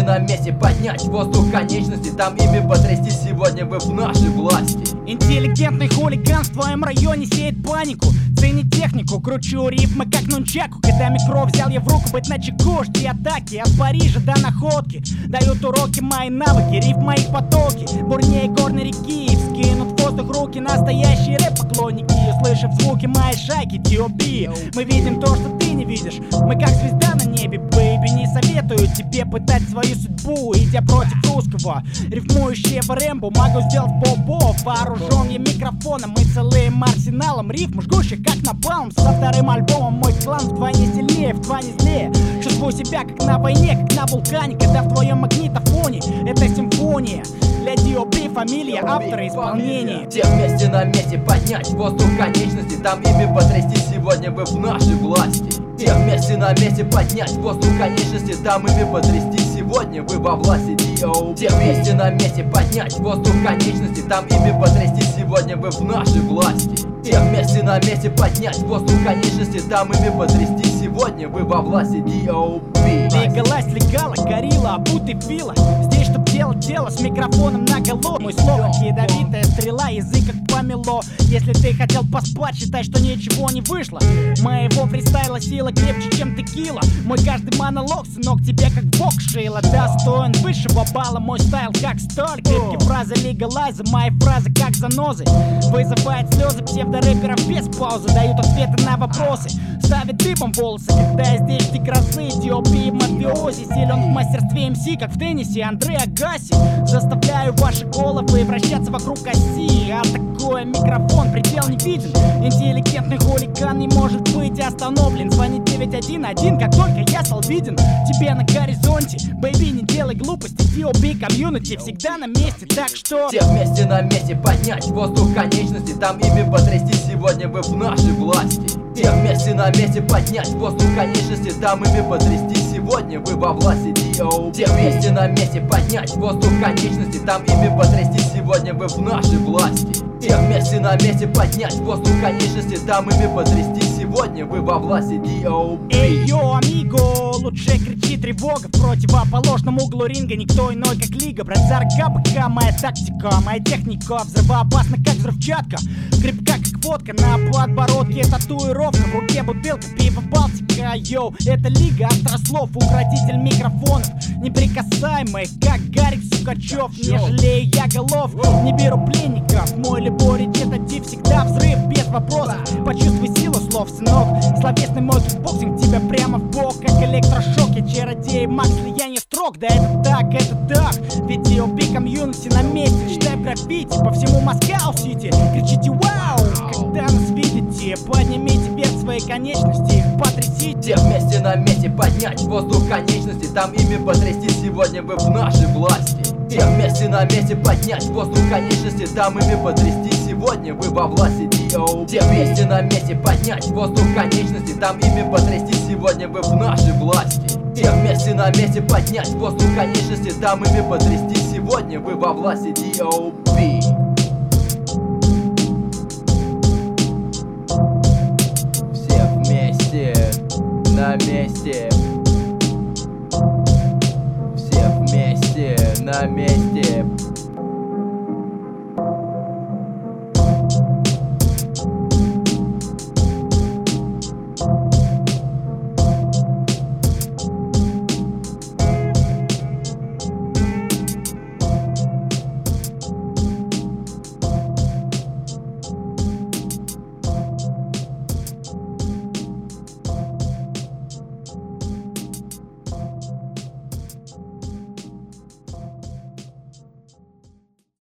вместе на месте поднять воздух конечности, там ими потрясти, сегодня вы в нашей власти. Интеллигентный хулиган в твоем районе сеет панику. Цени технику, кручу рифмы как нунчаку. Когда микро взял я в руку, быть начеку, жди атаки от Парижа до находки. Дают уроки мои навыки, рифм моих потоки. Бурнее горной реки, вскинут в воздух руки настоящие рэп-поклонники. Услышав звуки моей шайки, T.O.B. Мы видим то, что ты не видишь. Мы как звезда на небе, бэйби. Не советую тебе пытать свою судьбу, идя против русского рифмующего Рэмбо. Могу сделать бобо, вооружен я микрофоном и целым арсеналом рифм, жгущих как напалм. Со вторым альбомом мой клан вдвойне сильнее, вдвойне злее. Чувствую себя как на войне, как на вулкане, когда в твоем магнитофоне это симфония. Для T.O.B. фамилия, автора, исполнения. Все вместе на месте поднять воздух конечности, там ими потрясти, сегодня вы в нашей власти. Все вместе на месте поднять воздух конечности, там ими потрясти, сегодня вы во власти. T.O.B. Все вместе на месте поднять воздух конечности, там ими потрясти, сегодня вы в нашей власти. Все вместе на месте поднять воздух конечности, там ими потрясти, сегодня вы во власти. T.O.B. Легалась, легала, горилла, обутый фила. Здесь, чтоб делать дело с микрофоном наголо. Мой слог, как ядовитая стрела, язык как помело. Если ты хотел поспать, считай, что ничего не вышло. Моего фристайла сила крепче, чем текила. Мой каждый монолог, сынок, тебе как бог шила. Достоин высшего балла, мой стайл как сталь. Крепкие фразы легалайза, мои фразы как занозы. Вызывает слезы псевдорэперов без паузы. Дают ответы на вопросы, ставят дыбом волосы. Когда я здесь жди грозы, T.O.B. мафиози. Силен в мастерстве МС, как в теннисе Андре Агаси. Заставляю ваши головы вращаться вокруг оси. А такой микрофон, предел не виден. Интеллигентный хулиган не может быть остановлен. Звонит 911, как только я стал виден тебе на горизонте. Бэйби, не делай глупости, T.O.B. комьюнити всегда на месте, так что все вместе на месте поднять воздух конечности, там ими потрясти, сегодня вы в нашей власти. Все вместе на месте поднять воздух конечности, там ими потрясти, сегодня вы во власти. T.O.B. Все вместе на месте поднять воздух конечности, там ими потрясти, сегодня вы в нашей власти. Все вместе на месте поднять воздух конечности, там ими потрясти, сегодня вы во власти. T.O.B. Эй, йо, амиго, лучше кричи тревога. В противоположном углу ринга никто иной, как лига. Брат Зарга, БК, моя тактика, моя техника взрывоопасна, как взрывчатка. Крепка, как водка, на подбородке татуировка. В руке бутылка, пиво Балтика, йоу. Это лига острослов, укротитель микрофонов. Неприкасаемый, как Гарик Сукачев. Не жалею я голов, не беру пленников. Мой либорич это див, всегда взрыв, без вопросов. Почувствуй силу слов, сынок. Словесный мой кикбоксинг тебя прямо в бок, как электрошок. Я чародей, Макс, слияние строк. Да это так, это так. Ведь T.O.B. комьюнити на месте. Читай граффити по всему Москва-Сити. Кричите вау, когда нас видите. Поднимите вверх свои конечности, их потрясите. Все вместе на месте поднять воздух конечности, там ими потрясти, сегодня вы в нашей власти. Все вместе на месте поднять воздух конечности, там ими потрясти, сегодня вы во власти. T.O.B. Все вместе на месте поднять воздух конечности, там ими потрясти, сегодня вы в нашей власти. Все вместе на месте поднять воздух конечности, там ими потрясти, сегодня вы во власти. T.O.B. Все вместе на месте. Все вместе на месте.